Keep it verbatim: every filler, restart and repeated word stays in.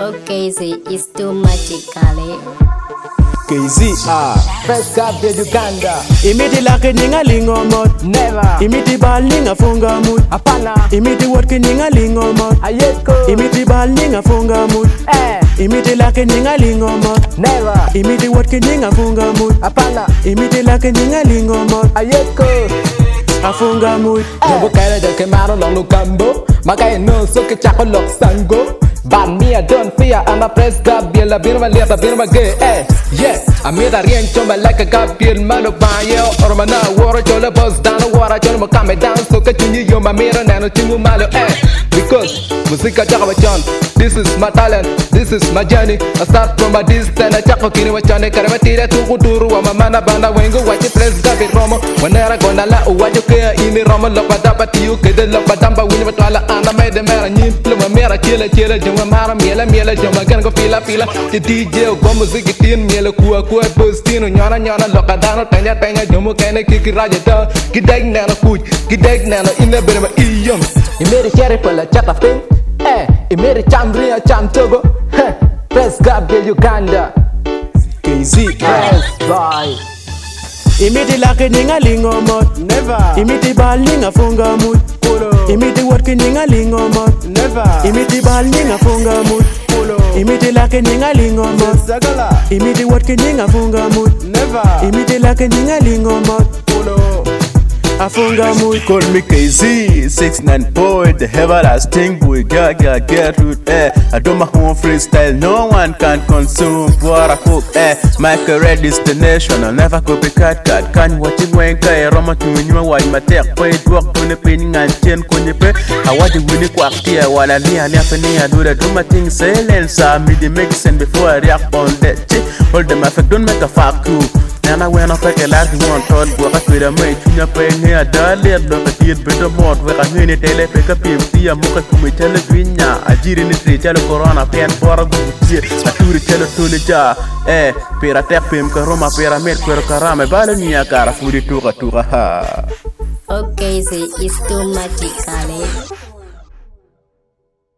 Okay, see, it's too magically. K Z R First up the Uganda. Imiti lake ninga lingo mot. Never. Imiti bal ninga funga mut. Apana. Imiti wotke ninga lingo mot. Ayeko. Imiti bal ninga funga mut. Eh. Imiti lake ninga lingo mot. Never. Imiti wotke ninga funga mut. Apana. Imiti lake ninga lingo mot. Ayeko. Afunga mut. Jambo kaila jake maro long lukambo. Makaya no so ke chako lok sango. But me I don't fear, I'm a press gabiel, la birma liata birma gay, eh, yeah. I made a rien chomba like a gabiel, man of my yo, or mana, water chola buzz down, water chola come down, so catch you, you're my mirror, and a chingu malo, eh. Because Musika Chakavachon, this is my talent, this is my journey. I start from a distance, I chako kini wachane, karamatira to Kuturu, Mamana Banda Wengo, watch it press gabi romo, whenever gonna la, what you care in the romo, lopadapa to you, kid, lopadamba, winnie matala, and I made the mera, pluma mera, chilla, chilla, junga mara, miela, miela, junga, can go fila, fila, the D J, go music, tin, miela, kua, kua, bustino, yana, yana, locadano, tanya, tanya, jumu, can I kick it, raja, kidag nana, kuj, kidag nana, in the bed of ium. You made a cherry for a chat of thing, eh? You made a chambria, cham togo, eh? Press Gabriel Uganda, K Z R press boy. Imiti lake ninga lingo mot. Never. Imiti bal ninga funga mut. Polo. Imiti wotke ninga lingo mot. Never. Imiti bal ninga funga mut. Polo. Imiti lake ninga lingo mot. Sagala. Imiti wotke ninga funga mut. Never. Imiti lake ninga lingo mot. Polo. Afunga mut. Call me K Z, six nine boy, the everlasting boy, get get get root, eh. I do my own freestyle, no one can consume what I cook, eh. My career destination, I'll never copycat cat. Can watch it when I roma to you, why my tech, pay work to the painting and chain, can you pay? I want to win it quack here while I near happening. I do the do my thing, silence, I me the mixing before I react on that chick. Hold them, if I don't make a fuck you. Nana when I pack a lot of one told work with a mate, you pay here, darling, look at the better mode where I mean it, tele pick up him, see a mocha to me, tell a vinya, a jeer in the tree, tell a corona, pen for a good year, a two tell a tuna jar, eh, pera tap him, caroma, pyramid, percarame, balania, cara, food to a to a ha. Okay, see, it's too magically.